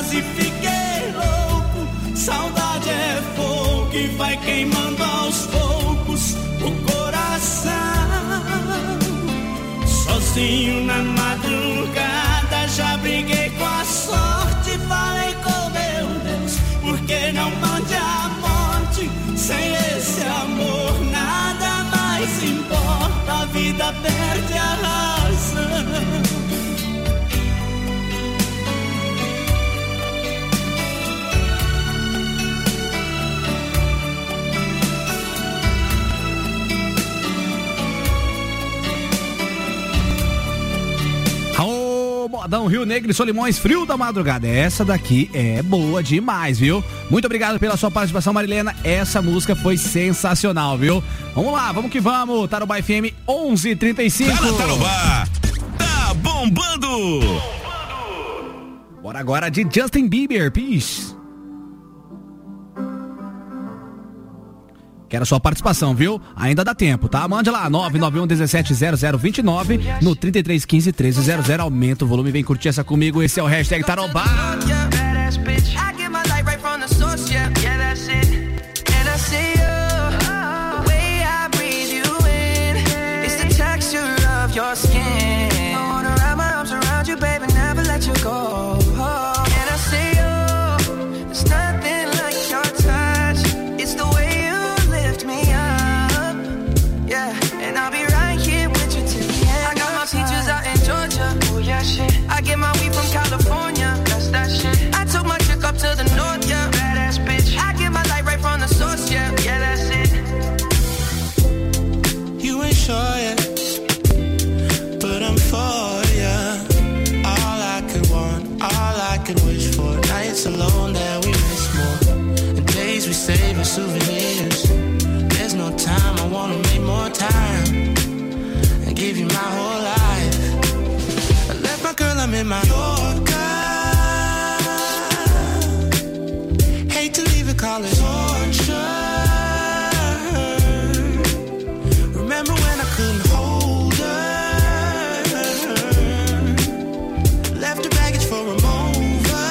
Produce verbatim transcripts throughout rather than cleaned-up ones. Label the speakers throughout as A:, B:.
A: quase fiquei louco. Saudade é fogo que vai queimando aos poucos o coração. Sozinho na madrugada já briguei com a sorte. Falei com meu Deus, por que não mande a morte? Sem esse amor nada mais importa, a vida perde a razão.
B: Modão Rio Negro e Solimões, Frio da Madrugada. Essa daqui é boa demais, viu? Muito obrigado pela sua participação, Marilena. Essa música foi sensacional, viu? Vamos lá, vamos que vamos. Tarobá F M onze e trinta e cinco.
C: Tá na Tarobá. Tá bombando.
B: Bora agora de Justin Bieber, Peace. Quero a sua participação, viu? Ainda dá tempo, tá? Mande lá, nove nove um um sete zero zero dois nove no trinta e três quinze treze zero zero. Aumenta o volume, vem curtir essa comigo. Esse é o hashtag Tarobá.
D: I get my weed from California, that's that shit. I took my chick up to the north, yeah, badass bitch. I get my light right from the source, yeah, yeah, that's it.
A: You ain't sure yet, but I'm for ya. All I could want, all I could wish for. Nights alone that we miss more, and days we save as souvenirs. There's no time, I wanna make more time and give you my whole life. My girl, I'm in my Yorker. Hate to leave it, call it torture. Remember when I couldn't hold her? Left her baggage for a mover.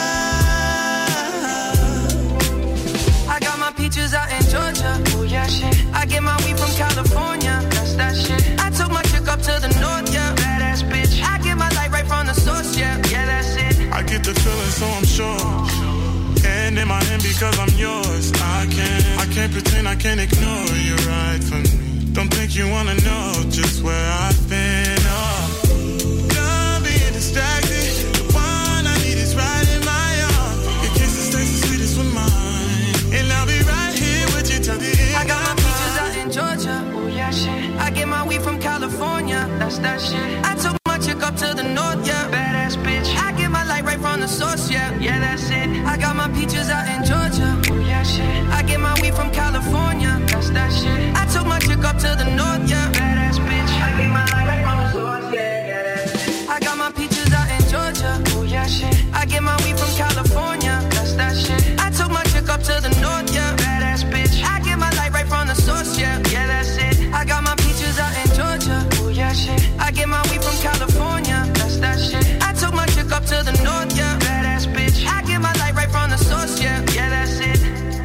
D: I got my peaches out in Georgia. Oh yeah, shit. I get my weed from California. That's that shit. I took my chick up to the north, yeah. Badass bitch. I get my light right from the source, yeah, yeah, that's it.
A: I get the feeling, so I'm sure. And in my hand because I'm yours. I can't, I can't pretend, I can't ignore you right from me. Don't think you wanna know just where I've been. Oh, done being distracted. The one I need is right in my arms. Your kisses taste the sweetest with mine, and I'll be right here with you till the end.
D: I got my peaches out in Georgia. Oh yeah, shit. I get my weed from California. That's that shit. I took chick up to the north, yeah, badass bitch. I get my light right from the source, yeah, yeah, that's it. I got my peaches out in Georgia, oh yeah, shit. I get my weed from California, that's that shit. I took my chick up to the north, yeah, badass bitch. I get my light right from the source, yeah, yeah, that's it. I got my peaches out in Georgia, oh yeah, shit. I get my weed from California, that's that shit. I took my chick up to the north, yeah, badass bitch. I get my light right from the source, yeah, yeah, that's it. I got my peaches out in Georgia, oh yeah, shit. I get my weed from California, that's that shit. I took my chick up to the north, yeah, badass bitch. I get my light right from the source, yeah, yeah, that's it.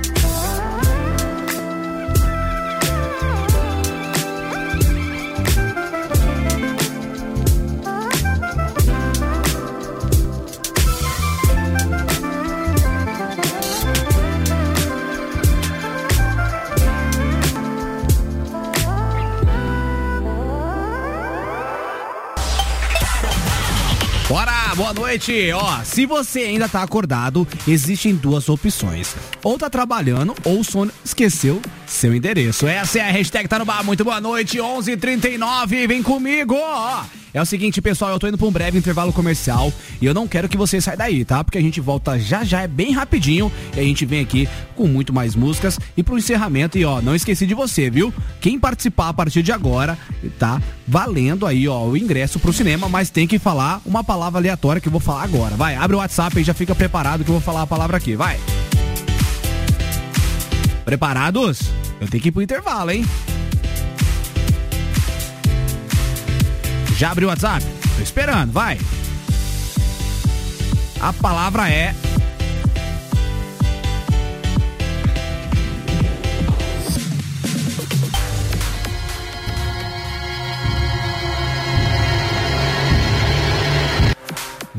B: Bora, boa noite. Ó, se você ainda tá acordado, existem duas opções. Ou tá trabalhando, ou o sono esqueceu seu endereço. Essa é a hashtag Tarobá. Muito boa noite, onze e trinta e nove. Vem comigo, ó. É o seguinte, pessoal, eu tô indo pra um breve intervalo comercial e eu não quero que você saia daí, tá? Porque a gente volta já já, é bem rapidinho, e a gente vem aqui com muito mais músicas e pro encerramento. E ó, não esqueci de você, viu? Quem participar a partir de agora, tá valendo aí, ó, o ingresso pro cinema, mas tem que falar uma palavra aleatória que eu vou falar agora. Vai, abre o WhatsApp e já fica preparado que eu vou falar a palavra aqui, vai. Preparados? Eu tenho que ir pro intervalo, hein? Já abriu o WhatsApp? Tô esperando, vai. A palavra é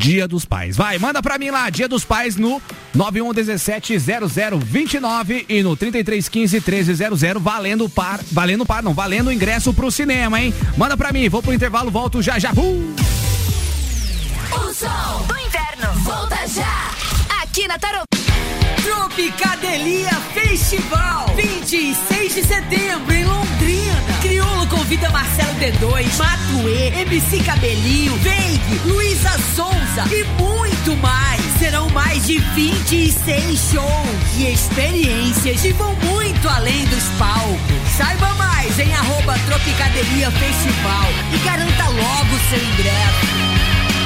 B: Dia dos Pais. Vai, manda pra mim lá, Dia dos Pais no nove um um sete zero zero dois nove e no trinta e três quinze treze zero zero, valendo par, valendo par, não, valendo ingresso pro cinema, hein? Manda pra mim, vou pro intervalo, volto já já. Uh!
E: O som do inverno volta já, aqui na Tarobá.
F: Tropicadelia Festival, vinte e seis de setembro em Londrina. Criolo convida Marcelo D dois, Matuê, M C Cabelinho, Veig, Luísa Sonza e muito mais. Serão mais de vinte e seis shows e experiências que vão muito além dos palcos. Saiba mais em arroba Tropicadelia Festival e garanta logo seu ingresso.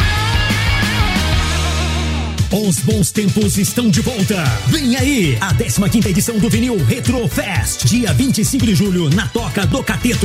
G: Os bons tempos estão de volta. Vem aí a décima quinta edição do Vinil Retro Fest, dia vinte e cinco de julho, na Toca do Cateto.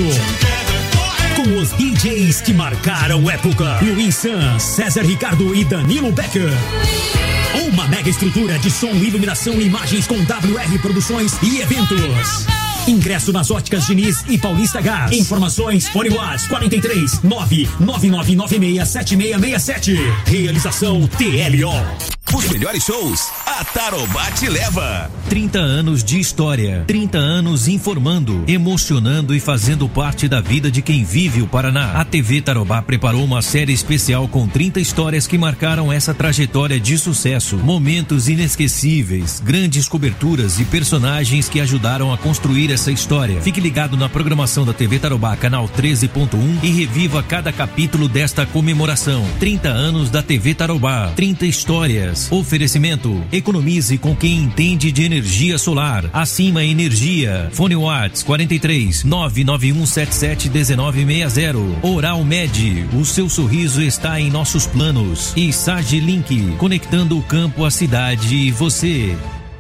G: Com os D Js que marcaram época: Luiz San, César Ricardo e Danilo Becker. Uma mega estrutura de som, iluminação e imagens com W R Produções e eventos. Ingresso nas óticas Diniz e Paulista Gás. Informações: Fone Whats quarenta e três nove nove nove nove seis sete seis seis sete. Realização T L O.
C: Os melhores shows, a Tarobá te leva.
H: trinta anos de história, trinta anos informando, emocionando e fazendo parte da vida de quem vive o Paraná. A T V Tarobá preparou uma série especial com trinta histórias que marcaram essa trajetória de sucesso. Momentos inesquecíveis, grandes coberturas e personagens que ajudaram a construir essa história. Fique ligado na programação da T V Tarobá, canal treze ponto um, e reviva cada capítulo desta comemoração. trinta anos da T V Tarobá, trinta histórias. Oferecimento: economize com quem entende de energia solar. Acima Energia. Fone Whats quarenta e três nove nove um sete sete um nove seis zero. Oral Med, o seu sorriso está em nossos planos. E Sage Link, conectando o campo, a cidade e você.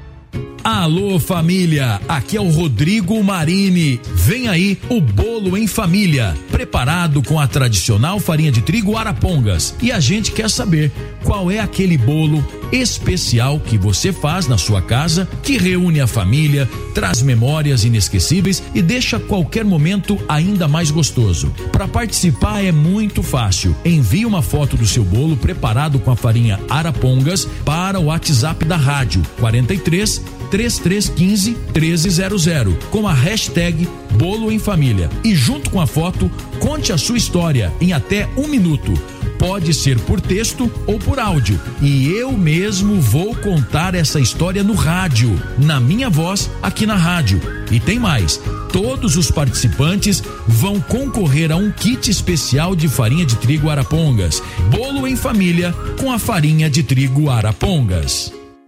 I: Alô família, aqui é o Rodrigo Marini. Vem aí o bolo em família, preparado com a tradicional farinha de trigo Arapongas. E a gente quer saber qual é aquele bolo especial que você faz na sua casa, que reúne a família, traz memórias inesquecíveis e deixa qualquer momento ainda mais gostoso. Para participar é muito fácil. Envie uma foto do seu bolo preparado com a farinha Arapongas para o WhatsApp da rádio quarenta e três trinta e três quinze treze zero zero com a hashtag Bolo em Família. E junto com a foto, conte a sua história em até um minuto. Pode ser por texto ou por áudio. E eu mesmo vou contar essa história no rádio, na minha voz, aqui na rádio. E tem mais: todos os participantes vão concorrer a um kit especial de farinha de trigo Arapongas. Bolo em Família com a farinha de trigo Arapongas.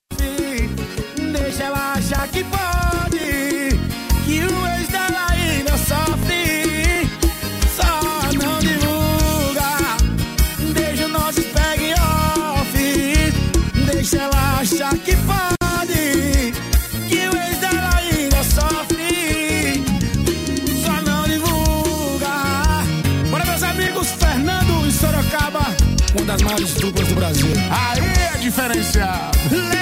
A: Deixa ela achar que pode, que o ex dela ainda sofre. Só não divulga, deixa o nosso pegue off. Deixa ela achar que pode, que o ex dela ainda sofre. Só não divulga. Bora, meus amigos, Fernando e Sorocaba, uma das maiores duplas do Brasil. Aí é diferenciado.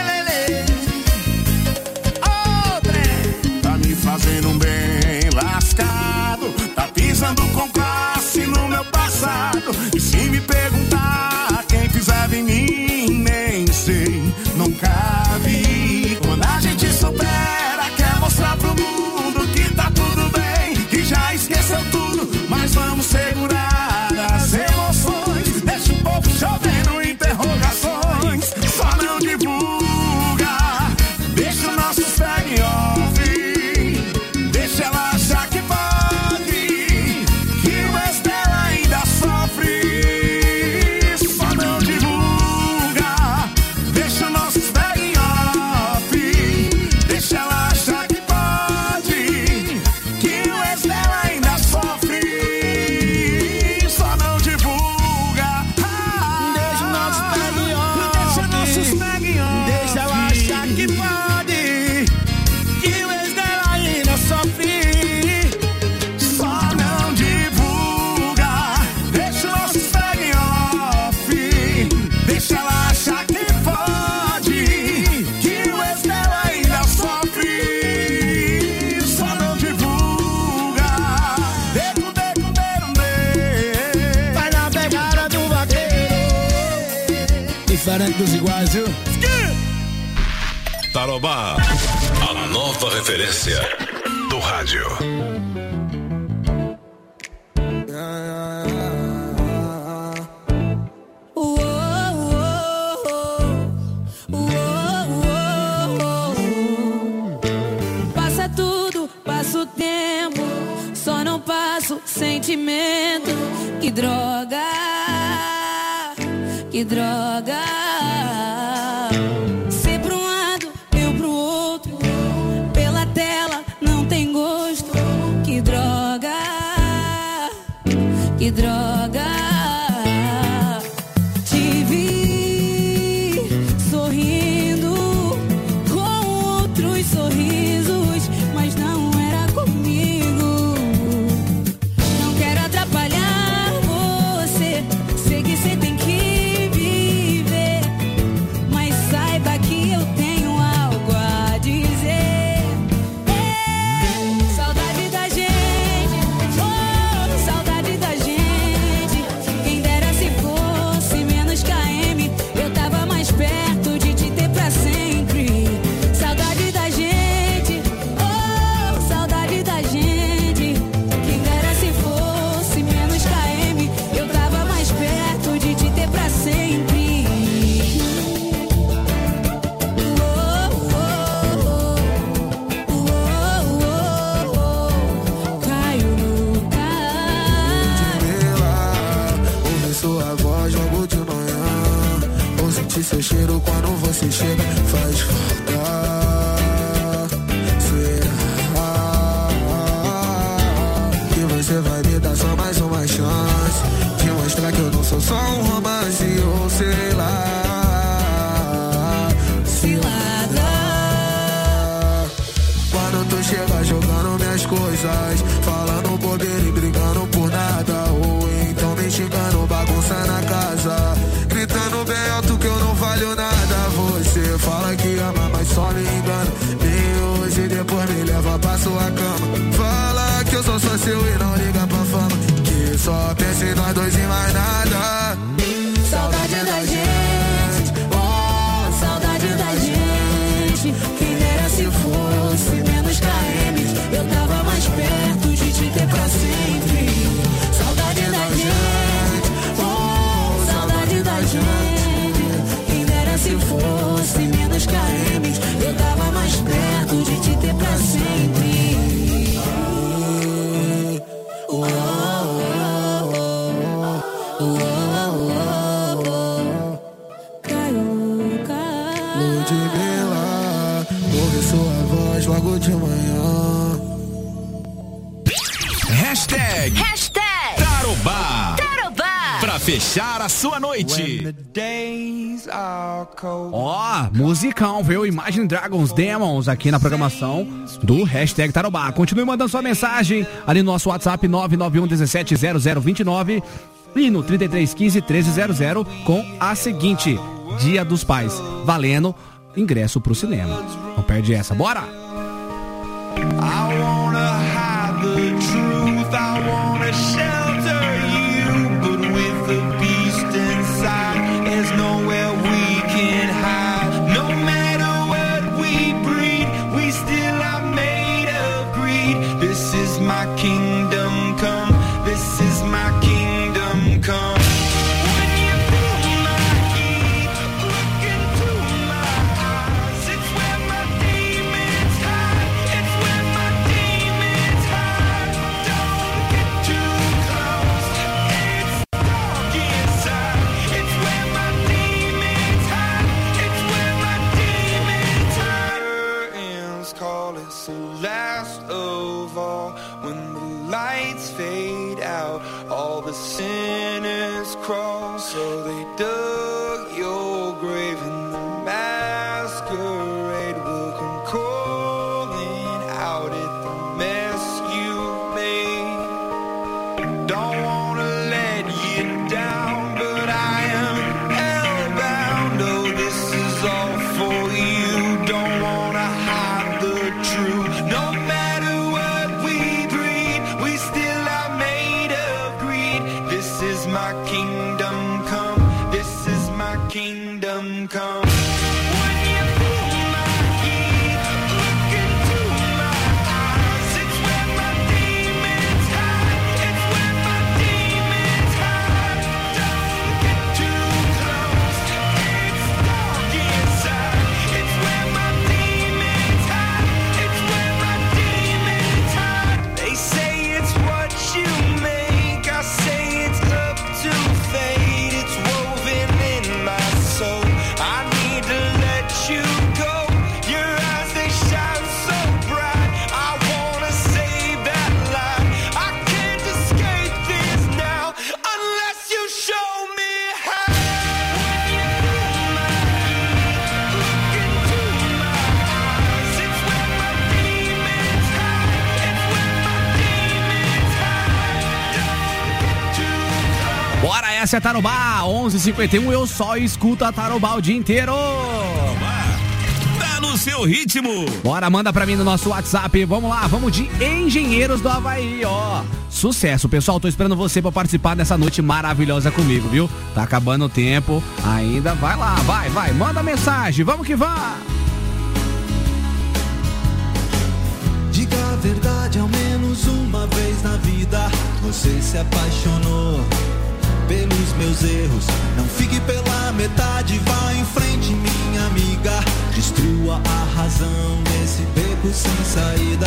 A: Fazendo um bem lascado, tá pisando com classe no meu passado. E se me perguntar quem pisava em mim, nem sei, nunca vi. Quando a gente supera, quer mostrar pro mundo que tá tudo bem, que já esqueceu tudo, mas vamos segurar as emoções. Deixa o povo chovendo interrogações, só não divulga.
J: garante dos iguais, viu?
C: Tarobá, a nova referência do rádio.
K: Passa tudo, passa o tempo, só não passo sentimento. Que droga, que droga. Cê pra um lado, eu pro outro, pela tela não tem gosto. Que droga, que droga. Te vi sorrindo com outros sorrisos, mas não era comigo. Não quero atrapalhar você, sei que você tem que viver, mas saiba que eu tenho algo a dizer. É, saudade da gente, oh, saudade da gente. Quem dera se fosse menos K M, eu tava mais perto de te ter pra sempre. Saudade da gente, oh, saudade da gente. Quem dera se fosse menos K M, eu tava mais perto de te ter pra sempre. Oh, oh, oh, oh, oh, oh. Caio no
A: Ouvi sua voz logo de manhã, ou sentir seu cheiro quando você chega. Faz falta. Será que você vai me dar só mais uma chance de mostrar que eu não sou só um romance, ou sei lá, cilada. Quando tu chega jogando minhas coisas, falando bobeira e brigando por nada, ou então me xingando, bagunça na casa, gritando bem alto que eu não valho nada. Você fala que ama, mas só me engana. Nem hoje depois me leva pra sua cama. Fala que eu sou só seu e não liga pra fama, que só pensa em nós dois e mais nada. Saudade da gente, oh, saudade da gente. Quem dera se fosse menos K M, eu tava mais perto de te ter pra sempre. Saudade da gente, oh, saudade da gente. Quem dera se fosse menos K M, eu tava mais perto de te ter pra sempre. Oh, oh, oh, oh, oh, oh, oh. Caiu, caiu. Ludmilla, ouve sua voz logo de manhã.
C: Hashtag,
E: Hashtag
C: Tarobá,
E: Tarobá.
C: pra fechar a sua noite.
B: Ó, musicão, viu? Imagine Dragons Demons aqui na programação do Hashtag Tarobá. Continue mandando sua mensagem ali no nosso WhatsApp nove nove um um sete zero zero dois nove e no trinta e três quinze treze zero zero com a seguinte: Dia dos Pais, valendo ingresso pro cinema. Não perde essa, bora!
A: I wanna hide the truth, I wanna shelter you, but with the beast inside, there's nowhere we can hide. No matter what we breed, we still are made of greed. This is my kingdom come, this is my kingdom come. When you feel my heat, look into my eyes, it's where my demons hide, it's where my demons hide. Don't get too close, it's dark inside, it's where my demons hide, it's where my demons hide. Curtains call, it's the last of all. When the
B: Essa é Tarobá, onze e cinquenta e um, eu só escuto a Tarobá o dia inteiro.
J: Tá no seu ritmo.
B: Bora, manda pra mim no nosso WhatsApp. Vamos lá, vamos de Engenheiros do Havaí, ó. Sucesso, pessoal. Tô esperando você pra participar dessa noite maravilhosa comigo, viu? Tá acabando o tempo ainda. Vai lá, vai, vai. Manda mensagem, vamos que vá.
L: Diga a verdade ao menos uma vez na vida. Você se apaixonou pelos meus erros. Não fique pela metade, vá em frente, minha amiga. Destrua a razão desse beco sem saída.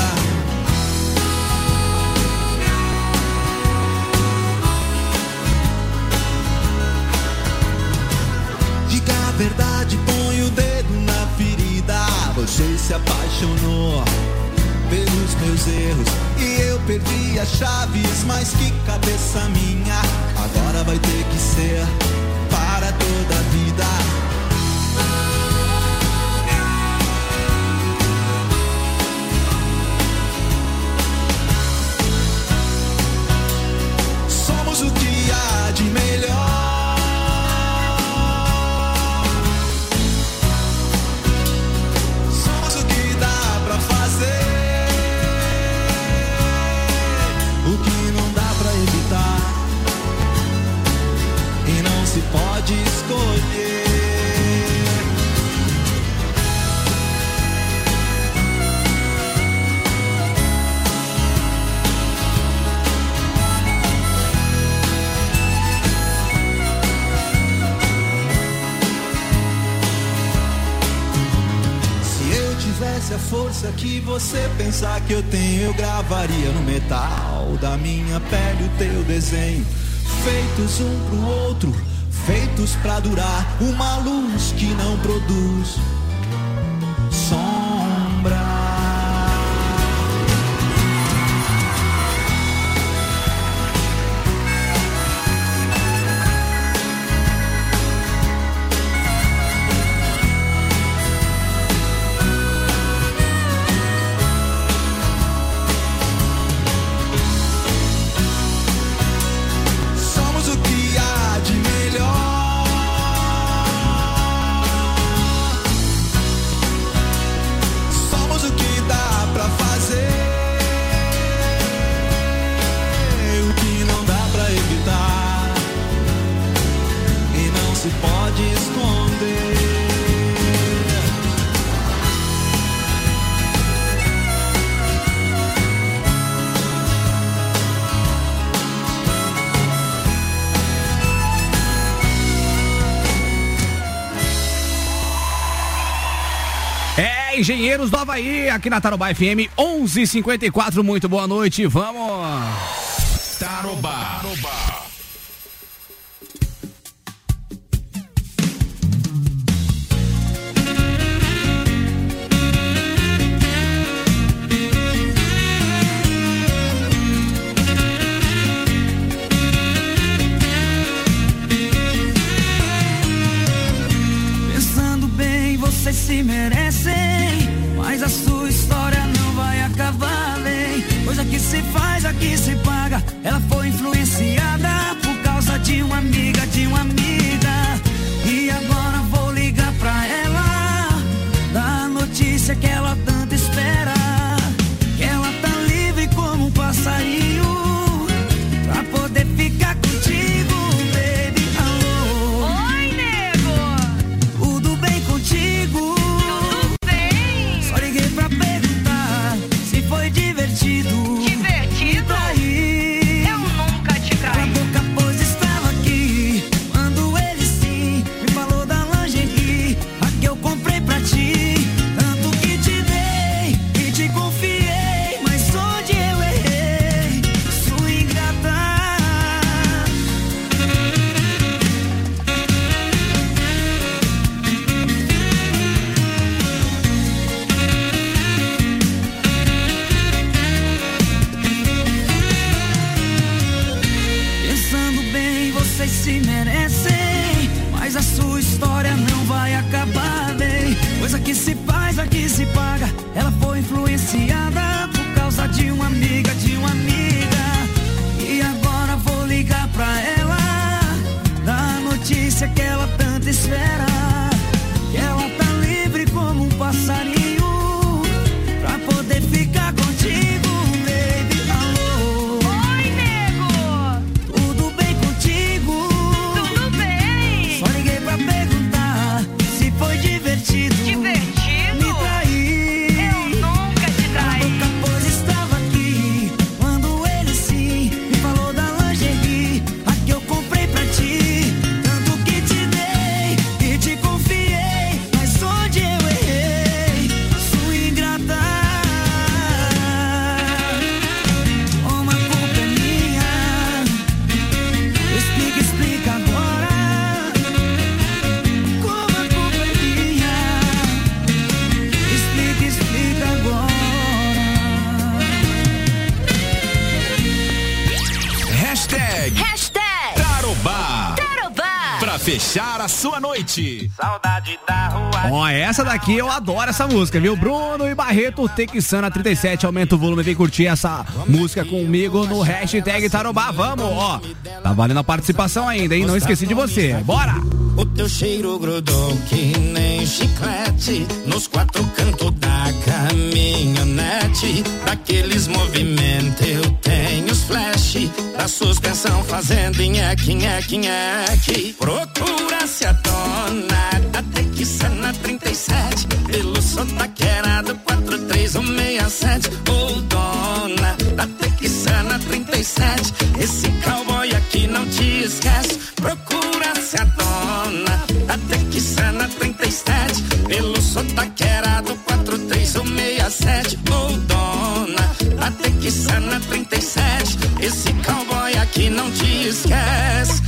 L: Diga a verdade, põe o dedo na ferida. Você se apaixonou pelos meus erros e eu perdi as chaves, mas que cabeça minha. Agora vai ter que ser para toda a vida. Somos o que há de melhor. Somos o que dá pra fazer. O que não dá pra evitar e não se pode escolher. Se eu tivesse a força que você pensar que eu tenho, eu gravaria no metal da minha pele o teu desenho. Feitos um pro outro, feitos pra durar. Uma luz que não produz sombra. Pode esconder.
B: É, Engenheiros do Havaí, aqui na Tarobá F M, onze e cinquenta e quatro, muito boa noite, vamos.
J: Tarobá. Tarobá.
F: Vocês se merecem, mas a sua história não vai acabar bem. Coisa que se faz, aqui se paga. Ela foi influenciada por causa de uma amiga, de uma amiga. E agora vou ligar pra ela, dar a notícia que ela tanto espera. Que ela tá livre como um passarinho, pra poder ficar contigo, baby. Alô.
E: Oi, nego.
F: Tudo bem contigo?
E: Tudo bem.
F: Só liguei pra perguntar se foi divertido.
E: Divertido?
F: E daí?
E: Eu nunca te
F: Cala a
E: traí.
F: boca, pois estava aqui quando ele sim me falou da lingerie, a que eu comprei pra ti. Tanto que te dei e te confiei, mas onde eu errei? Sua ingrata. Pensando bem, vocês se merecem, mas a sua história não vai acabar bem. Coisa que se faz, aqui se paga. Ela foi influenciada por causa de uma amiga, de uma amiga. E agora vou ligar pra ela,
J: delícia que ela tanto espera. Que ela tá livre como um passarinho pra poder ficar contigo, baby. Alô.
E: Oi, nego.
J: Tudo bem contigo?
E: Tudo bem.
J: Só liguei pra perguntar se foi divertido.
E: Divertido?
J: Me trair.
E: Eu nunca te traí.
J: A boca pois estava aqui quando ele sim me falou da lingerie, a que eu comprei pra ti. Tanto que te dei e te confiei, mas onde eu errei, sua ingrata. Uma culpa é minha. Explica, explica agora. Como a culpa é minha. Explica, explica agora.
M: Hashtag
E: Hashtag
M: Tarobá.
E: Tarobá.
M: Pra fechar a sua noite.
D: Saudade da rua.
B: Ó, essa daqui eu adoro essa música, viu? Bruno e Barreto, Texana trinta e sete, aumenta o volume, vem curtir essa música comigo no hashtag Tarobá, vamos, ó. Tá valendo a participação ainda, hein? Não esqueci de você, bora!
L: O teu cheiro grudou que nem chiclete nos quatro cantos da caminhonete. Daqueles movimentos eu tenho os flash da suspensão fazendo nheque, nheque, nheque. Procura-se a dona da Texana trinta e sete pelo sotaqueirado quatro três um seis sete. Ô dona da Texana trinta e sete, esse cowboy aqui não te esquece. Procura-se a dona da Texana trinta e sete pelo sotaqueirado quatro três um seis sete. Ô dona da Texana trinta e sete, esse cowboy aqui não te esquece.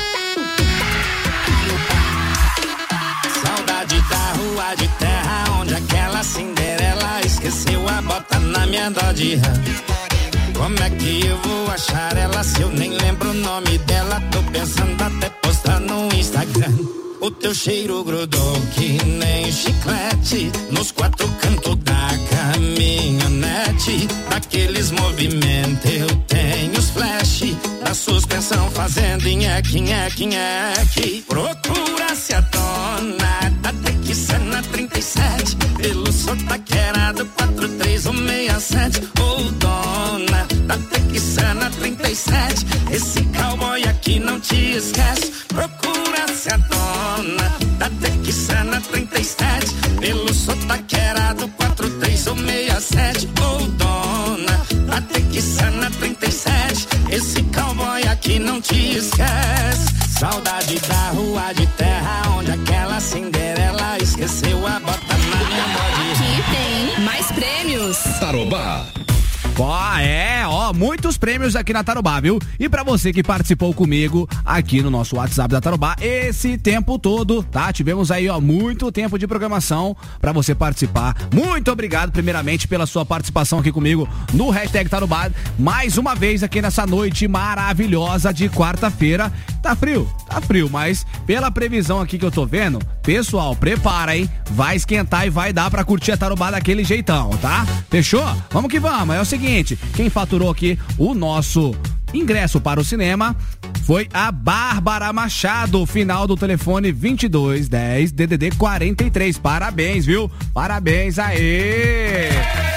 L: Saudade da rua de terra onde aquela Cinderela esqueceu a bota na minha Dodge Ram. Como é que eu vou achar ela se eu nem lembro o nome dela? Tô pensando até postar no Instagram. O teu cheiro grudou que nem chiclete nos quatro cantos da caminhonete. Daqueles movimentos eu tenho os flash da suspensão fazendo nheque, nheque, nheque. Procura-se a dona da Texana trinta e sete pelo sotaqueirado quatro três um seis sete. Ô dona da Texana trinta e sete, esse cowboy aqui não te esquece. Procura-se a dona da Texana trinta e sete pelo sotaqueirado quatro três um seis sete. Ô dona da Texana trinta e sete, esse cowboy aqui não te esquece. Saudade da rua de terra onde aquela Cinderela esqueceu a bota na minha bode.
E: Aqui tem mais prêmios.
M: Tarobá.
B: Ó, é, ó, muitos prêmios aqui na Tarobá, viu? E pra você que participou comigo aqui no nosso WhatsApp da Tarobá esse tempo todo, tá? Tivemos aí, ó, muito tempo de programação pra você participar. Muito obrigado, primeiramente, pela sua participação aqui comigo no hashtag Tarobá. Mais uma vez aqui nessa noite maravilhosa de quarta-feira. Tá frio? Tá frio, mas pela previsão aqui que eu tô vendo, pessoal, prepara, hein? Vai esquentar e vai dar pra curtir a Tarobá daquele jeitão, tá? Fechou? Vamos que vamos. É o seguinte, quem faturou aqui o nosso ingresso para o cinema foi a Bárbara Machado, final do telefone vinte e dois dez D D D quarenta e três. Parabéns, viu? Parabéns, aê!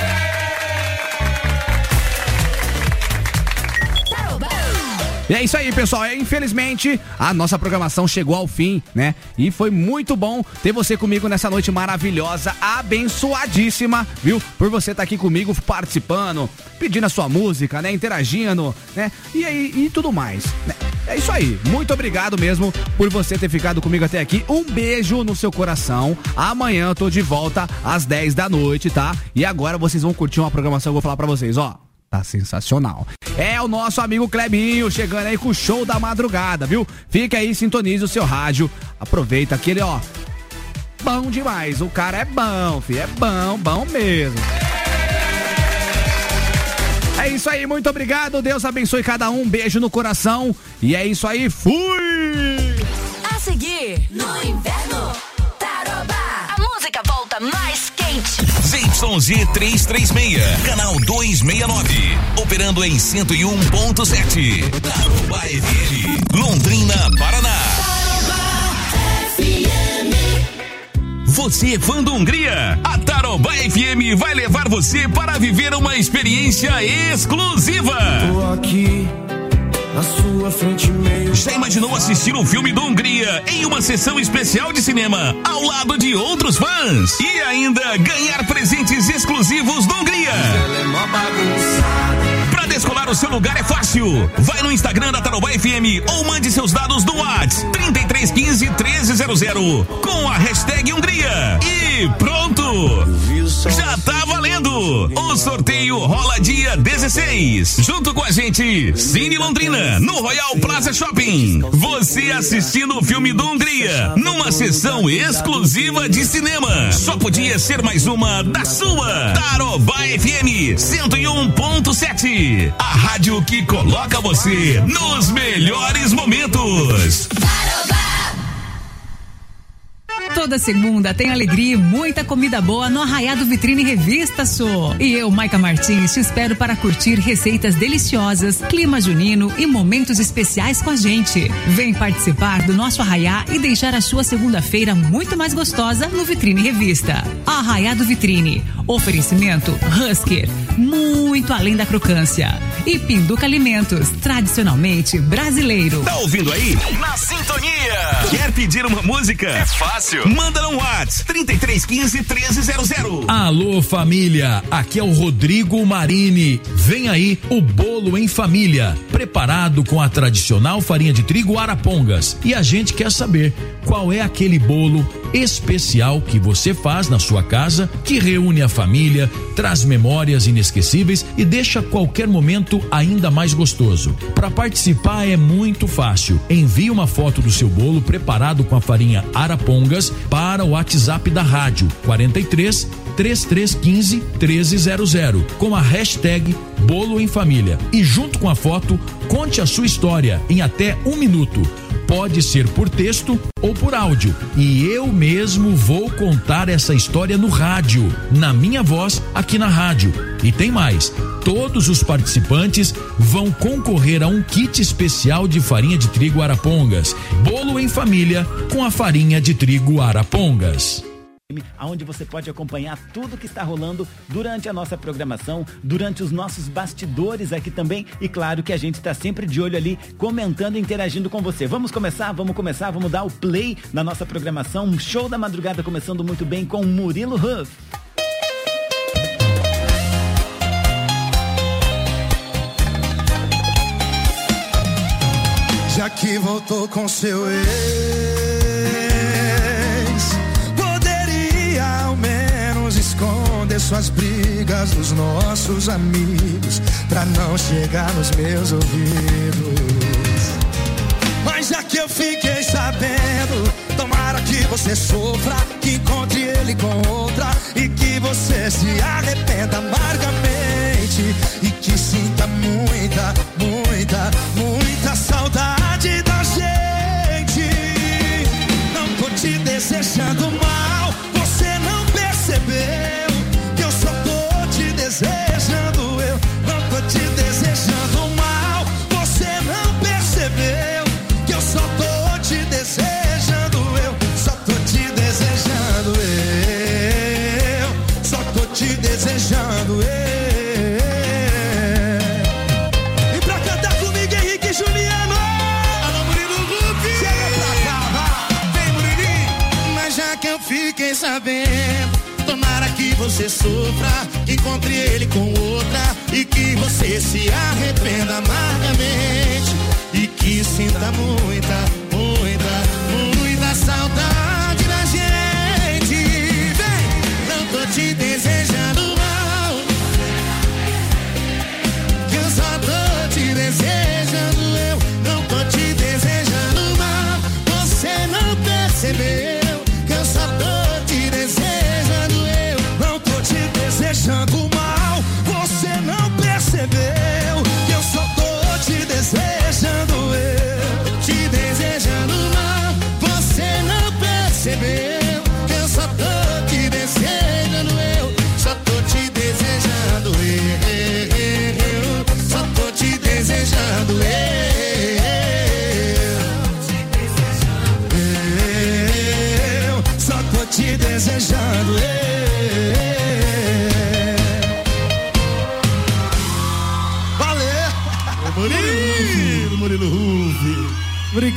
B: E é isso aí, pessoal. É, infelizmente, a nossa programação chegou ao fim, né? E foi muito bom ter você comigo nessa noite maravilhosa, abençoadíssima, viu? Por você estar aqui comigo, participando, pedindo a sua música, né? Interagindo, né? E aí, e tudo mais, né? É isso aí. Muito obrigado mesmo por você ter ficado comigo até aqui. Um beijo no seu coração. Amanhã eu tô de volta às dez da noite, tá? E agora vocês vão curtir uma programação que eu vou falar pra vocês, ó. Tá sensacional. É o nosso amigo Clebinho chegando aí com o show da madrugada, viu? Fica aí, sintonize o seu rádio. Aproveita aquele, ó. Bom demais. O cara é bom, filho. É bom, bom mesmo. É isso aí, muito obrigado. Deus abençoe cada um. Um beijo no coração. E é isso aí, fui!
E: A seguir, no inverno, Tarobá. A música volta mais quente.
C: Z Y Z trezentos e trinta e seis, canal duzentos e sessenta e nove, operando em cento e um ponto sete. Tarobá F M, Londrina, Paraná. Você é fã do Hungria? A Tarobá F M vai levar você para viver uma experiência exclusiva.
J: Tô aqui na sua frente meio.
C: Já imaginou assistir um filme do Hungria em uma sessão especial de cinema ao lado de outros fãs? E ainda ganhar presentes exclusivos do Hungria. Pra descolar o seu lugar é fácil. Vai no Instagram da Tarobá F M ou mande seus dados do WhatsApp trinta e três quinze, treze zero zero com a hashtag Hungria. E pronto! Já tá valendo! O sorteio rola dia dezesseis. Junto com a gente, Cine Londrina, no Royal Plaza Shopping. Você assistindo o filme do Hungria, numa sessão exclusiva de cinema. Só podia ser mais uma da sua. Tarobá F M cento e um ponto sete. A rádio que coloca você nos melhores momentos.
N: Toda segunda tem alegria e muita comida boa no Arraiado Vitrine Revista Sou. E eu, Maica Martins, te espero para curtir receitas deliciosas, clima junino e momentos especiais com a gente. Vem participar do nosso Arraiá e deixar a sua segunda-feira muito mais gostosa no Vitrine Revista. Arraiado Vitrine. Oferecimento Husker, muito além da crocância. E Pinduca Alimentos, tradicionalmente brasileiro.
C: Tá ouvindo aí? Na sintonia. Quer pedir uma música? É fácil. Manda no WhatsApp trinta e três quinze, treze zero zero.
I: Alô família, aqui é o Rodrigo Marini. Vem aí o bolo em família, preparado com a tradicional farinha de trigo Arapongas. E a gente quer saber qual é aquele bolo especial que você faz na sua casa, que reúne a família, traz memórias inesquecíveis e deixa qualquer momento ainda mais gostoso. Para participar é muito fácil. Envie uma foto do seu bolo preparado com a farinha Arapongas para o WhatsApp da rádio quarenta e três, trinta e três quinze, treze zero zero com a hashtag Bolo em Família. E junto com a foto, conte a sua história em até um minuto. Pode ser por texto ou por áudio. E eu mesmo vou contar essa história no rádio, na minha voz, aqui na rádio. E tem mais. Todos os participantes vão concorrer a um kit especial de farinha de trigo Arapongas. Bolo em família com a farinha de trigo Arapongas.
O: Onde você pode acompanhar tudo que está rolando durante a nossa programação, durante os nossos bastidores aqui também, e claro que a gente está sempre de olho ali, comentando e interagindo com você. Vamos começar, vamos começar, vamos dar o play na nossa programação, um show da madrugada começando muito bem com Murilo Huff.
J: Já que voltou com seu ex, ao menos esconder suas brigas dos nossos amigos, pra não chegar nos meus ouvidos. Mas já que eu fiquei sabendo, tomara que você sofra, que encontre ele com outra e que você se arrependa amargamente e que sinta muita, muita, muita saudade da gente. Não tô te desejando mal, percebeu que eu só tô te desejando, eu não tô te desejando mal. Você não percebeu que eu só tô te desejando, eu só tô te desejando, eu só tô te desejando, eu. E pra cantar comigo, Henrique Juliano, alô Murilo Rubi, chega pra cá, vai, vem Murilinho. Mas já que eu fiquei sabendo, tomara que você sofra, que encontre ele com outra e que você se arrependa amargamente e que sinta muita, muita, muita saudade da gente. Vem, não tô te desejando mal, que eu só tô te desejando, eu não tô te desejando mal. Você não percebeu que eu só tô te desejando, desejando mal. Você não percebeu que eu só tô te desejando, eu te desejando mal. Você não percebeu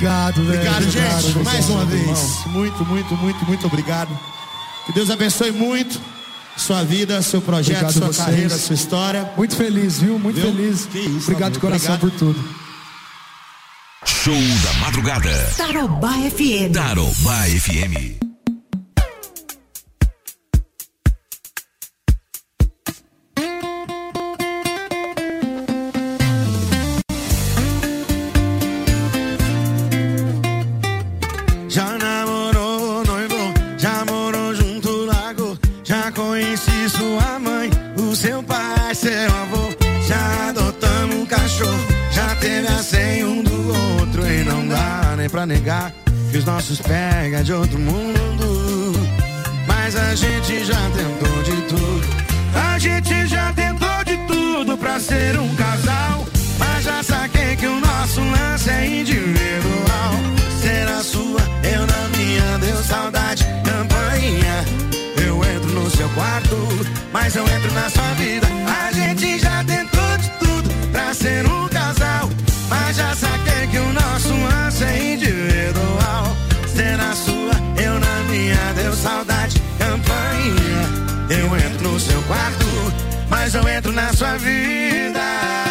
P: Obrigado, velho.
Q: Obrigado,
P: Obrigado,
Q: gente. Mais uma
P: obrigado,
Q: vez.
P: irmão.
Q: Muito, muito, muito, muito obrigado. Que Deus abençoe muito sua vida, seu projeto,
P: Obrigado
Q: sua
P: vocês.
Q: carreira, sua história.
P: Muito feliz, viu? Muito
Q: Viu?
P: feliz.
Q: Que isso,
P: Obrigado de
Q: amigo.
P: coração
Q: Obrigado.
P: por tudo.
C: Show da madrugada.
F: Tarobá F M.
C: Tarobá F M.
A: Já namorou, noivou, já morou junto, largou. Já conheci sua mãe, o seu pai, seu avô. Já adotamos um cachorro, já teve a senha um do outro. E não dá nem pra negar que os nossos pega de outro mundo. Mas a gente já tentou de tudo. A gente já tentou de tudo pra ser um casal. Mas já saquei que o nosso lance é individual. Ser a sua, eu na minha, deu saudade, campainha. Eu entro no seu quarto, mas eu entro na sua vida. A gente já tentou de tudo pra ser um casal. Mas já saquei que o nosso lance é individual. Ser a sua, eu na minha, deu saudade, campainha. Eu entro no seu quarto, mas eu entro na sua vida.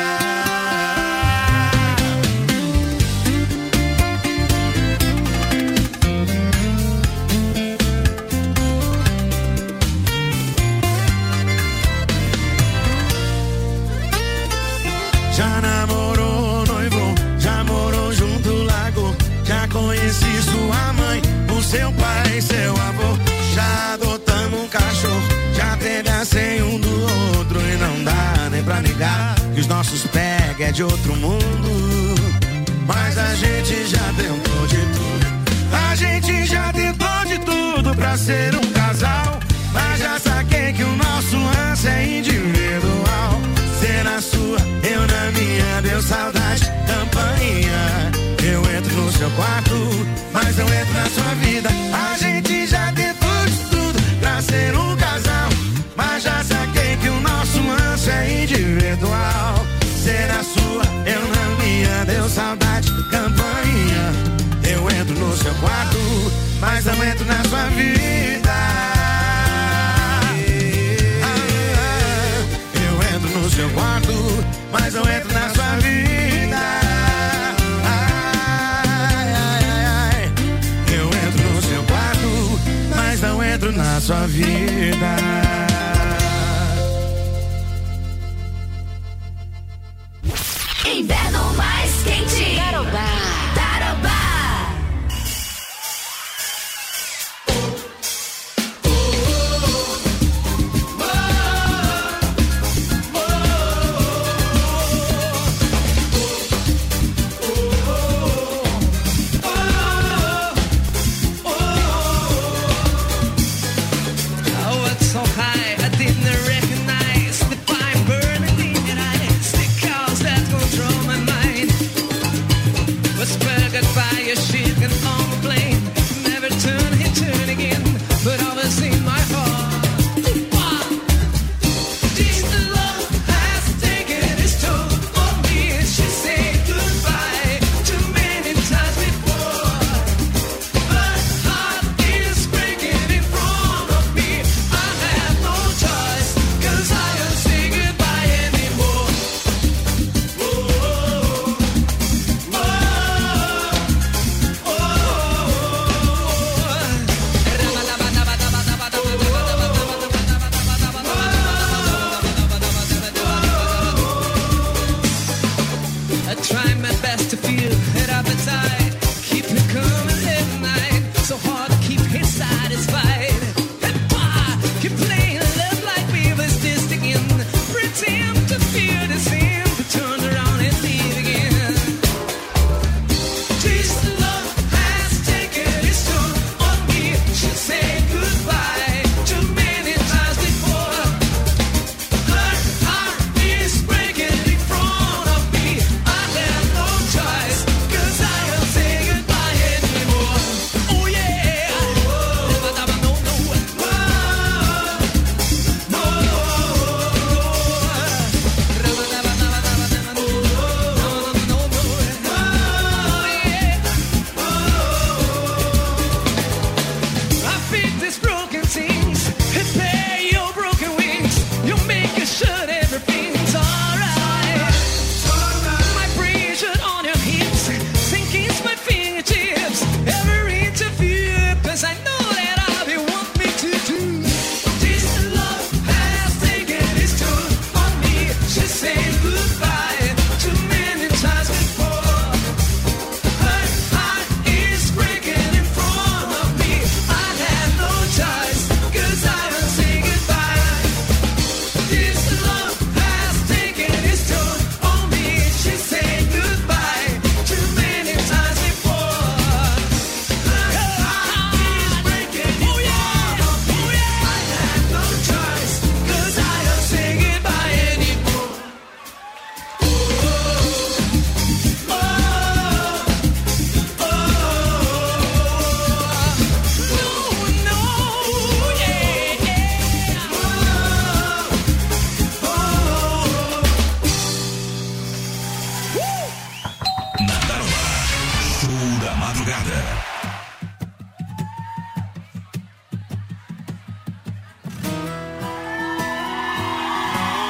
A: Já namorou, noivou, já morou junto, largou. Já conheci sua mãe, o seu pai, seu avô. Já adotamos um cachorro, já teve a senha um do outro. E não dá nem pra negar que os nossos pega é de outro mundo. Mas a gente já tentou de tudo. A gente já tentou de tudo pra ser um casal. Mas já saquei que o nosso lance é individual. Ser na sua, eu na minha, deu saudade, campainha. Eu entro no seu quarto, mas eu entro na sua vida. A gente já tentou de tudo pra ser um casal. Mas já saquei que o nosso lance é individual. Ser a sua, eu na minha, deu saudade, campainha. Eu entro no seu quarto, mas não entro na sua vida. No seu quarto, mas eu entro na sua vida. Ai, ai, ai, ai. Eu entro no seu quarto, mas não entro na sua vida.
E: Inverno mais quente. Tarobá. Tarobá.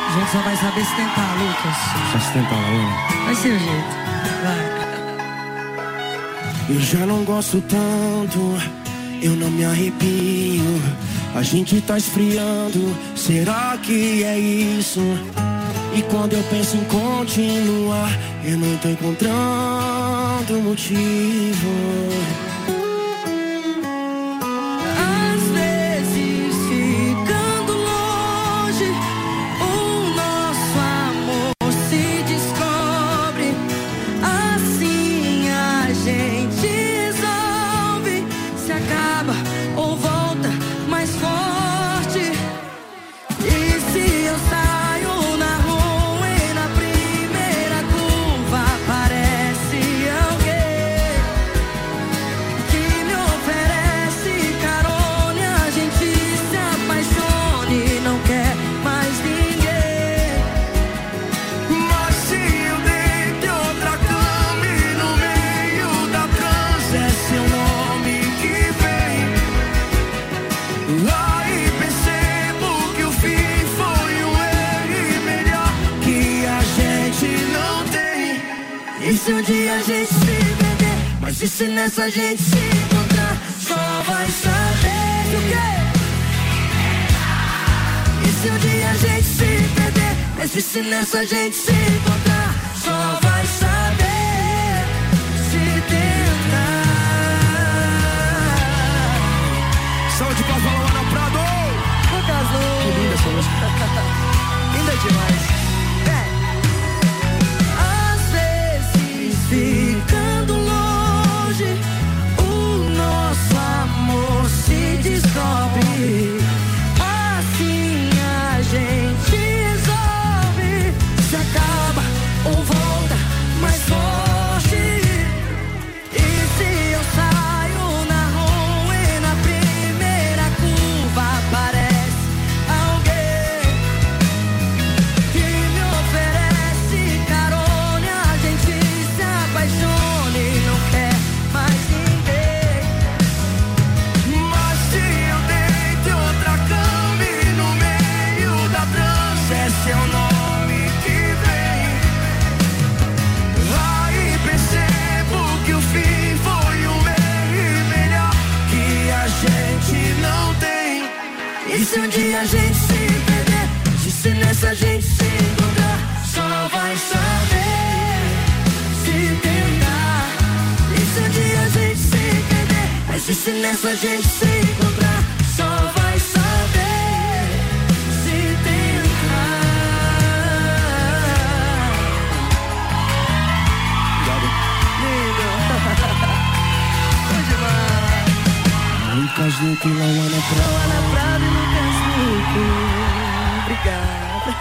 J: A gente só vai saber se tentar, Lucas.
Q: Só se tentar, Laona.
J: Vai ser o jeito. Vai.
P: Eu já não gosto tanto, eu não me arrepio. A gente tá esfriando, será que é isso? E quando eu penso em continuar, eu não tô encontrando motivo.
J: Às vezes ficando longe, o nosso amor se descobre. Assim a gente resolve, se acaba ou volta mais forte. E se eu saio na rua e na primeira curva aparece alguém que me oferece carona e a gente se apaixone e não quer mais ninguém.
P: Mas se eu deito outra cama e no meio da trança é seu nome que vem, aí percebo que o fim foi um erro e melhor que a gente não tem.
J: E se um dia a gente se perder, mas e se nessa a gente se encontrar, só vai saber o quê? E se um dia a gente se perder, mas e se nessa a gente se encontrar, só vai saber se tentar.
P: Saúde pra Laona Prado.
J: Lucas Luz.
P: Que linda essa música.
J: Linda demais. Às vezes ficando longe, o nosso amor se descobre. Assim a gente resolve, se acaba ou volta mais forte. E se eu saio na rua e na primeira curva aparece alguém que me oferece carona e a gente se apaixona e não quer mais ninguém.
P: Mas se eu deito outra cama e no meio da trança é seu nome que vem, aí percebo que o fim foi um erro e melhor que a gente não tem.
J: E se um dia a gente se perder, e se nessa a gente se encontrar, só vai saber se tentar. E se um dia a gente se perder, mas e se nessa a gente se encontrar, só vai saber se tentar. Lindo. Bom demais.
P: Lucas Luco e Laona Prado.
J: Laona Prado e Lucas Luco. Obrigada.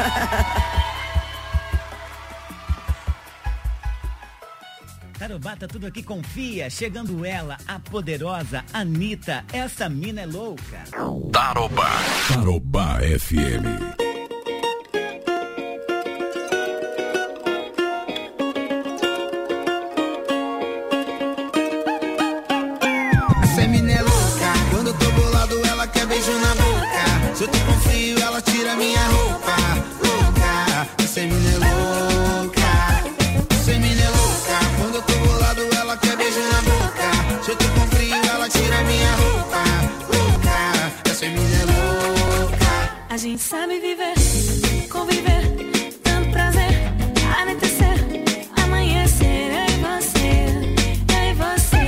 O: Tarobá, tá tudo aqui, confia. Chegando ela, a poderosa Anitta. Essa mina é louca.
M: Tarobá. Tarobá F M.
L: Essa mina é louca, quando eu tô bolado ela quer beijo na boca. Se eu tô com frio ela tira minha roupa. Louca, essa mina é louca. Essa mina é louca, quando eu tô bolado ela quer beijo na boca. Se eu tô com frio ela tira minha roupa. Louca, essa mina é louca.
K: A gente sabe viver, conviver, tanto prazer, anoitecer, amanhecer, eu e você, eu e você.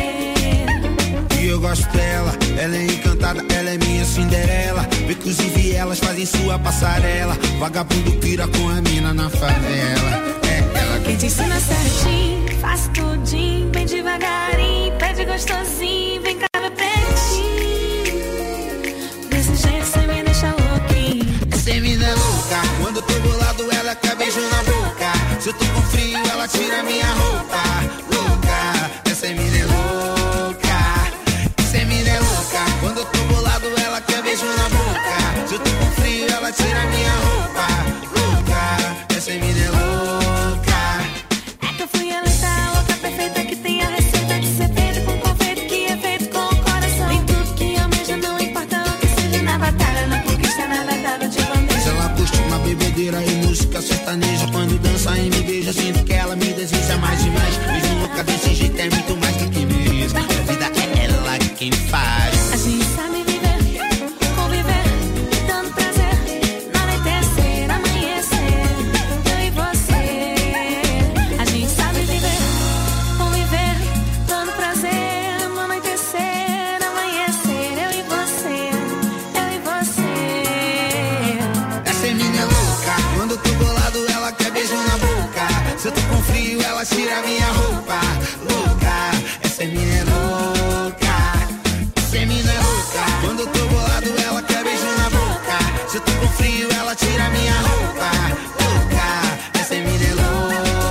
L: E eu gosto dela, ela é encantada, ela é minha Cinderela. Inclusive elas fazem sua passarela. Vagabundo pira com a mina na favela. É ela
K: Quem te ensina certinho, faz tudinho, bem devagarinho, pede gostosinho, vem cá meu pretinho. Desse jeito cê me deixa louquinho.
L: Essa mina é louca, quando eu tô bolado ela quer beijo na boca. Se eu tô com frio ela tira minha roupa. Louca, essa mina é louca. Essa mina é louca, quando eu tô bolado ela quer beijo na boca. Se eu tô com frio ela tira minha roupa. Louca, essa mina é louca.
K: É que eu fui eleita a louca perfeita que tem a receita de ser feito com confeito que é feito com o coração. Em tudo que almeja, não importa o que seja na batalha, não conquista nada dado de bandeja.
L: Se ela curte uma bebida
R: doideira e música sertaneja. Quando dança e me beija, sinto que ela me deseja mais e mais. Mesmo louca desse jeito é muito mais do que mesmo. A vida é ela quem faz.
K: A gente sabe viver, conviver, dando prazer, anoitecer, amanhecer, eu e você. A gente sabe viver, conviver, dando prazer, anoitecer, amanhecer, eu e você, eu e você.
R: Essa menina é louca, quando eu tô bolado ela quer beijo na boca. Se eu tô com frio ela tira minha roupa. Louca, essa menina é louca. Essa menina é louca, quando eu tô bolado ela quer beijo na boca. Se eu tô com frio ela tira minha roupa. Louca, essa menina é louca.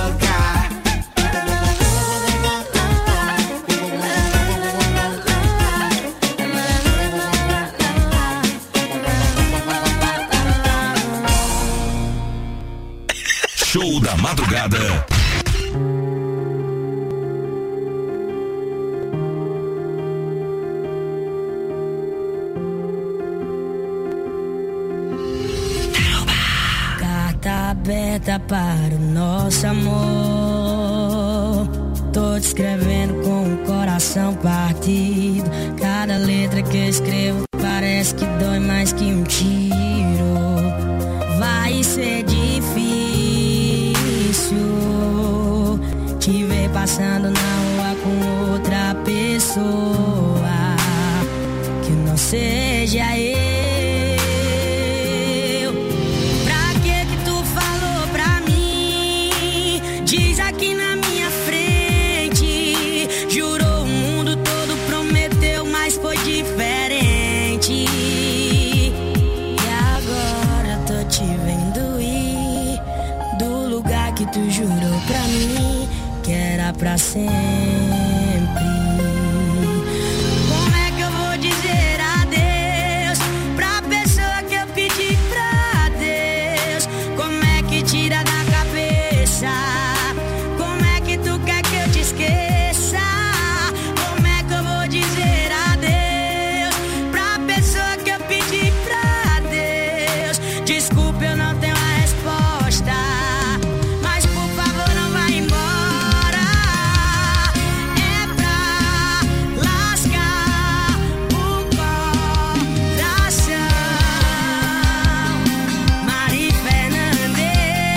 C: Show da madrugada.
S: Carta aberta para o nosso amor. Tô te escrevendo com o coração partido. Cada letra que eu escrevo parece que dói mais que um tiro. Vai ser difícil te ver passando na rua com outra pessoa que não seja eu. Pra que que tu falou pra mim? Diz aqui na minha frente. Jurou o mundo todo, prometeu, mas foi diferente. E agora tô te vendo ir do lugar que tu jurou pra mim que era pra sempre. Como é que eu vou dizer adeus pra pessoa que eu pedi pra Deus? Como é que tira da cabeça? Como é que tu quer que eu te esqueça? Como é que eu vou dizer adeus pra pessoa que eu pedi pra Deus? Desculpa, eu não tenho a resposta, mas por favor não vai embora. É pra lascar o coração. Mari Fernandes.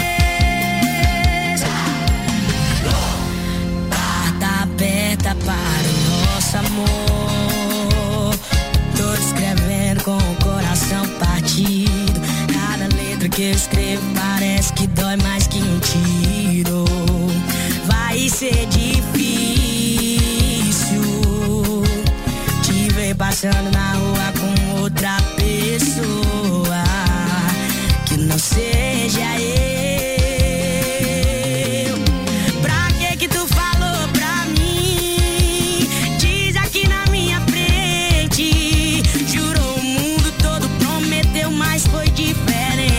S: Carta aberta para o nosso amor. Tô te escrevendo com o coração partido. Cada letra que eu escrevo parece que dói mais que um tiro. Vai ser difícil te ver passando na rua com outra pessoa que não seja eu. Pra que que tu falou pra mim? Diz aqui na minha frente. Jurou o mundo todo, prometeu, mas foi diferente.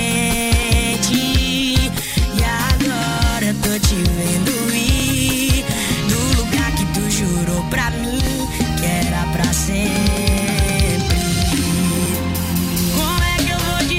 S: E agora eu tô te vendo ir do lugar que tu jurou pra mim que era pra sempre. Como é que eu vou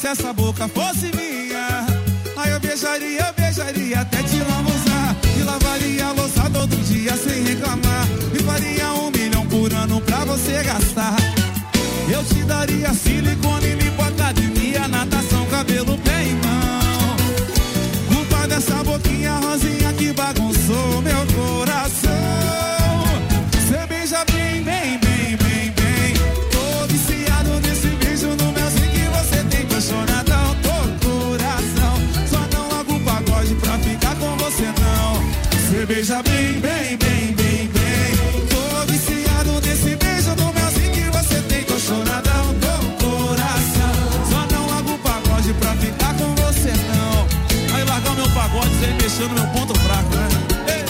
T: se essa boca fosse minha. Aí eu beijaria, eu beijaria até te lambuzar. E lavaria a louça todo dia sem reclamar. E faria um milhão por ano pra você gastar. Eu te daria silicone, lipo, academia, natação, cabelo, pé e mão. Culpa dessa boquinha rosinha que bagunçou meu coração. Cê beija bem, bem, bem, bem, bem. Tô viciado nesse beijo no melzinho que você tem. Tô choradão, tô coração. Só não largo o pagode pra ficar com você não. Cê beija bem, bem, bem, bem, bem. Tô viciado nesse beijo no melzinho que você tem. Tô choradão, tô coração. Só não largo o pagode pra ficar com você não. Aí largar o meu pagode sem mexer no meu ponto fraco, né? Ei.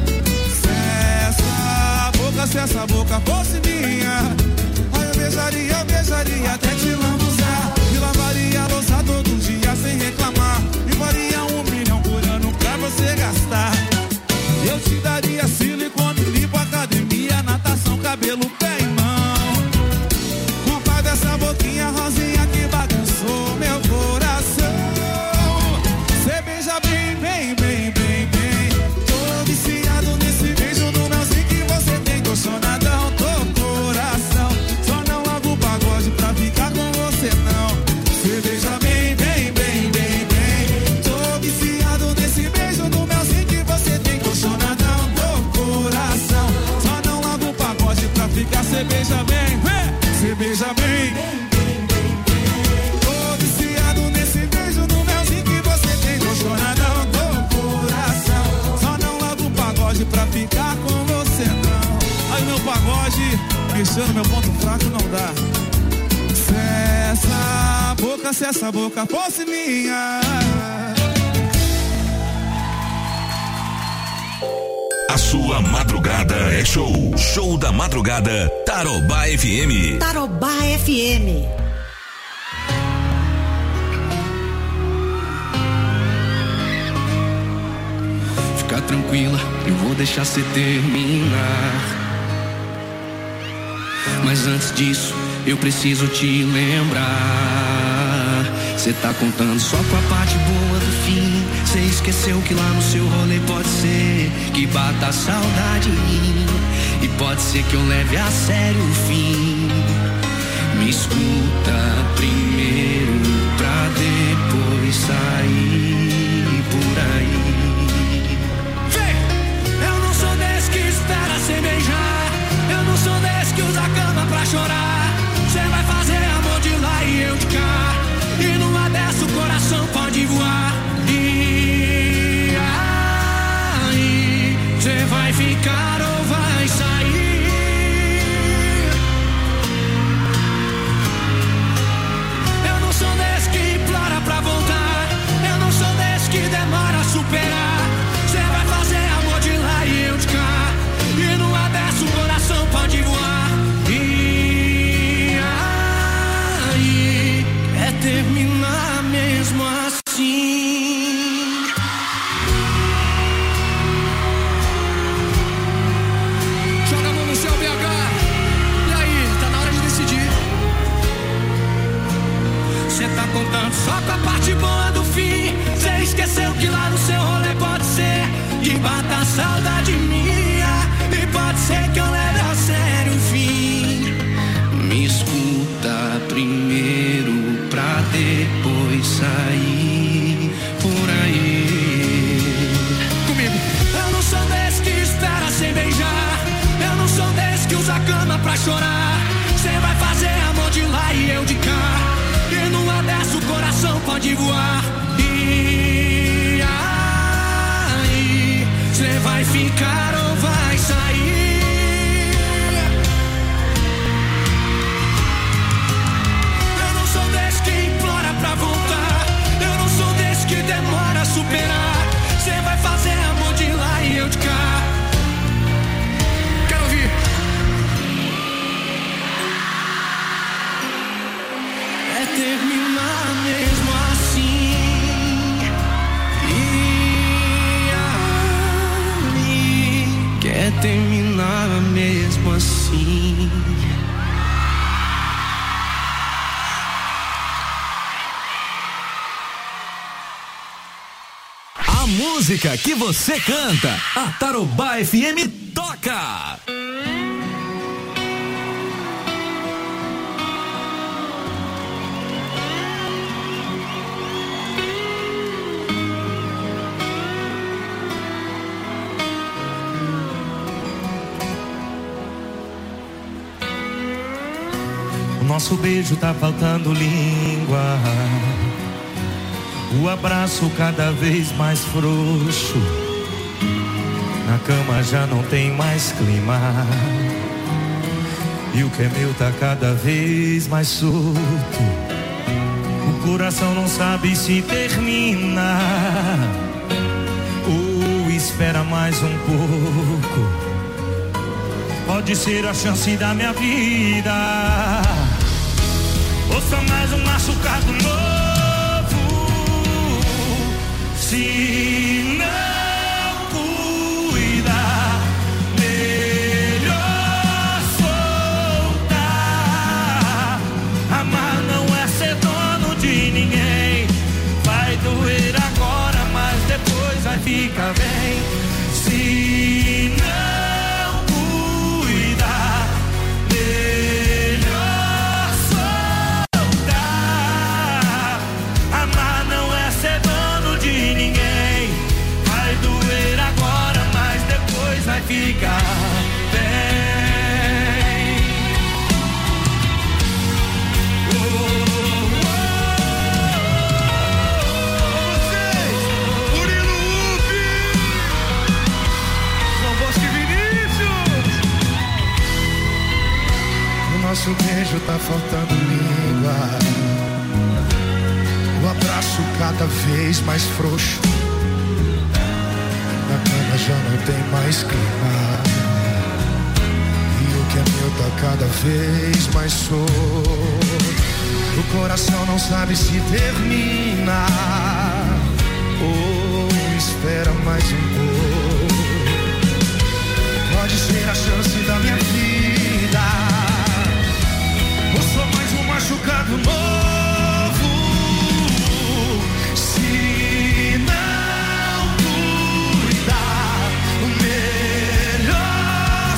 T: Se essa boca fosse minha, aí eu beijaria, eu beijaria até te lambuzar. E lavaria a louça todo dia sem reclamar. E faria um milhão por ano pra você gastar. Eu te daria silicone, lipo, academia, natação, cabelo, pé e mão. Culpa dessa boquinha rosinha que bagunçou meu coração. Cê beija bem, bem, bem, bem, bem. Tô viciado nesse beijo no melzinho que você tem. Tô sonadão, tô coração. Só não largo o pagode pra ficar com você não. Cê beija bem, bem, bem, bem, bem. Tô viciado nesse beijo no melzinho que você tem. Tô sonadão, tô coração. Só não largo o pagode pra ficar. Cê beija bem, vem. Cê beija bem. Tô viciado nesse beijo no melzinho que você tem. Tô sonadão, tô coração. Só não largo o pagode pra ficar com você não. Aí meu pagode, mexendo meu ponto fraco não dá. Se essa boca, se essa boca fosse minha.
C: A sua madrugada é show. Show da madrugada, Tarobá F M.
F: Tarobá F M.
U: Fica tranquila, eu vou deixar você terminar. Mas antes disso, eu preciso te lembrar. Cê tá contando só com a parte boa do fim. Cê esqueceu que lá no seu rolê pode ser que bata a saudade em mim. E pode ser que eu leve a sério o fim. Me escuta primeiro pra depois sair por aí.
J: Vem! Eu não sou desse que espera sem beijar. Eu não sou desse que usa a cama pra chorar. Cê vai fazer amor de lá e eu de cá. E numa dessa o coração pode voar. E aí, cê vai ficar ou vai sair? Eu não sou desse que implora pra voltar. Eu não sou desse que demora a superar. Cê vai fazer amor de lá e eu de cá. E numa dessa o coração pode voar. E aí, é terminar mesmo assim. Joga a mão no céu, B H. E aí, tá na hora de decidir. Cê tá contando só com a parte boa do fim. Cê esqueceu que lá no seu rolê pode ser que bata a saudade minha. E pode ser que eu leve a sério o fim.
U: Me escuta primeiro pra depois sair por aí.
J: Comigo. Eu não sou desse que espera sem beijar. Eu não sou desse que usa a cama pra chorar. Cê vai fazer amor de lá e eu de cá. E numa dessa o coração pode voar. E aí, cê vai ficar ou vai sair? Eu não sou desse que implora pra voltar. Eu não sou desse que demora a superar. Cê vai fazer amor de lá e eu de cá. Quero ouvir. É terminar mesmo assim. E aí,
U: Quer terminar mesmo assim.
H: música que você canta, a Tarobá F M toca.
G: Nosso beijo tá faltando língua, o abraço cada vez mais frouxo, na cama já não tem mais clima, e o que é meu tá cada vez mais solto. O coração não sabe se termina ou espera mais um pouco. Pode ser a chance da minha vida, ou só mais um machucado novo. Se não cuidar, melhor soltar. Amar não é ser dono de ninguém. Vai doer agora, mas depois vai ficar bem. Se não cuidar, melhor soltar. Amar não é ser dono de ninguém. Vai doer agora, mas depois vai ficar bem. Oh, oh, oh, vocês, Murilo Upi, João Bosco e Vinícius.
P: No nosso beijo tá faltando língua, o abraço cada vez mais frouxo, na cama já não tem mais clima, e o que é meu tá cada vez mais solto. O coração não sabe se termina ou espera mais um pouco. Pode ser a chance da minha vida, ou só mais um machucado novo. Se não cuidar, melhor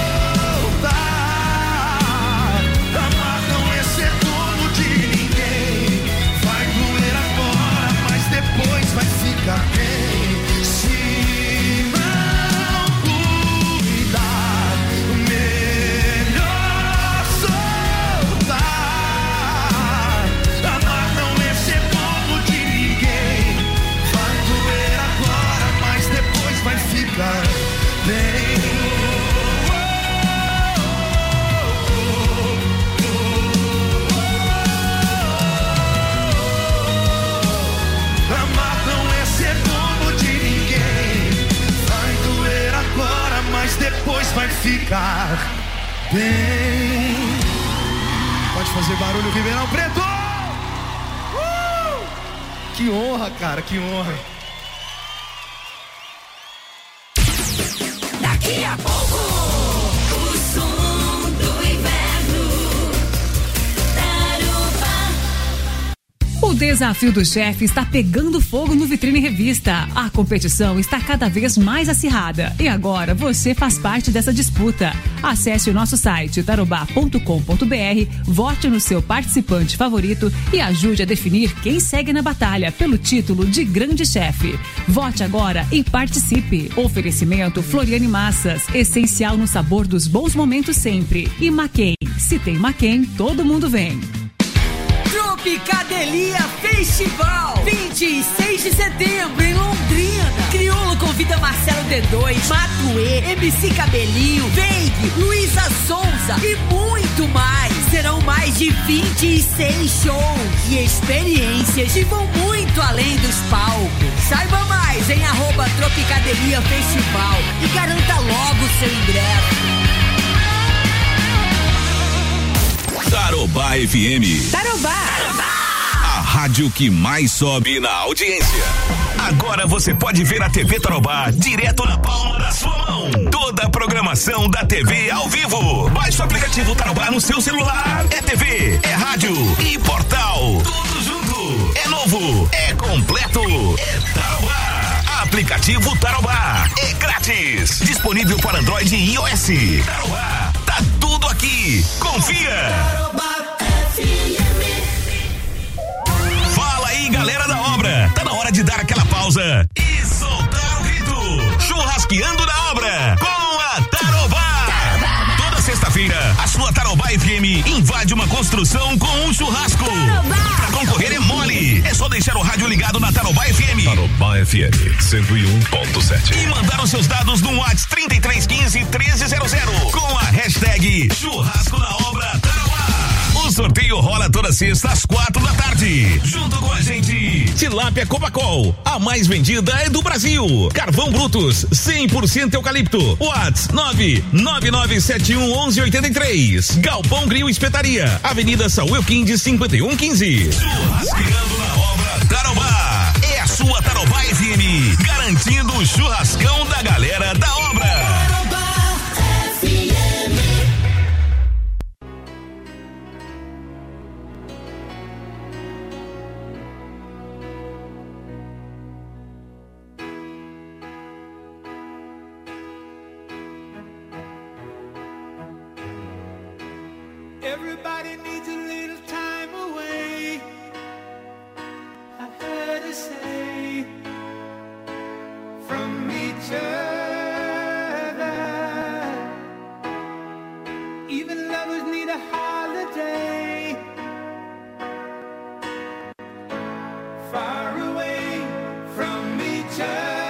P: soltar. Amar não é ser dono de ninguém. Vai doer agora, mas depois vai ficar bem. Se não cuidar, melhor soltar. Amar não é ser dono de ninguém. Vai doer agora, mas depois vai ficar bem. Amar não é ser dono de ninguém. Vai doer agora, mas depois vai ficar bem. Pode fazer barulho, Ribeirão Preto! Uh! Que honra, cara, que honra.
E: Daqui a pouco, o som do inverno. Tarobá.
N: O desafio do chefe está pegando fogo no Vitrine Revista. A competição está cada vez mais acirrada e agora você faz parte dessa disputa. Acesse o nosso site tarobá ponto com ponto br, vote no seu participante favorito e ajude a definir quem segue na batalha pelo título de grande chefe. Vote agora e participe. Oferecimento Floriane Massas, essencial no sabor dos bons momentos sempre. E Maquem, se tem Maquem, todo mundo vem.
F: Tropicadelia Festival, vinte e seis de setembro em Londrina. Criolo convida Marcelo D dois, Matuê, M C Cabelinho, Veig, Luísa Sonza e muito mais. Serão mais de vinte e seis shows e experiências que vão muito além dos palcos. Saiba mais em arroba Tropicadelia Festival e garanta logo o seu ingresso.
C: Tarobá F M.
N: Tarobá.
C: A rádio que mais sobe na audiência. Agora você pode ver a T V Tarobá direto na palma da sua mão. Toda a programação da T V ao vivo. Baixe o aplicativo Tarobá no seu celular. É T V, é rádio e portal. Tudo junto. É novo, é completo. É Tarobá. aplicativo Tarobá. É grátis. Disponível para Android e iOS. Tarobá, tá tudo aqui. Confia. Fala aí, galera da obra. Tá na hora de dar aquela pausa e soltar o grito. Churrasqueando na obra com a Tarobá. Toda sexta-feira, a sua Tarobá F M invade uma construção com um churrasco. Pra concorrer é mole. É só deixar o rádio ligado na Tarobá F M.
M: Tarobá F M cento e um ponto sete.
C: E mandar os seus dados no WhatsApp trinta e três quinze, treze zero zero com a hashtag Churrasco na Obra Tarobá. O sorteio rola toda sexta às quatro da tarde. Junto com a gente, Tilápia Copacol, a mais vendida é do Brasil. Carvão Brutus, cem por cento eucalipto. WhatsApp nove nove nove sete um um um oito três. Galpão Grill Espetaria, Avenida Saúl Elquinde cinquenta e um quinze. Churrasqueando na Obra Tarobá. É a sua Tarobá F M, garantindo o churrascão da galera da obra.
J: Everybody needs a little time away. I heard her say from each other. Even lovers need a holiday. Far away from each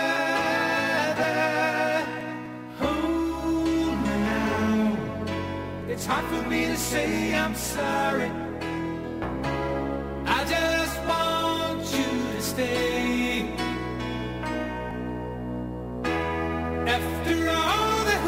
J: other. Hold me now. It's hard for me to say I'm sorry.